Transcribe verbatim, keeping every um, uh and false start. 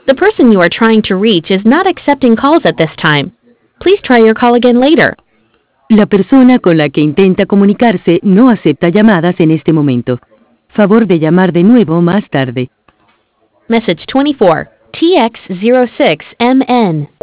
The person you are trying to reach is not accepting calls at this time. Please try your call again later. La persona con la que intenta comunicarse no acepta llamadas en este momento. Favor de llamar de nuevo más tarde. Message twenty-four, T X zero six M N.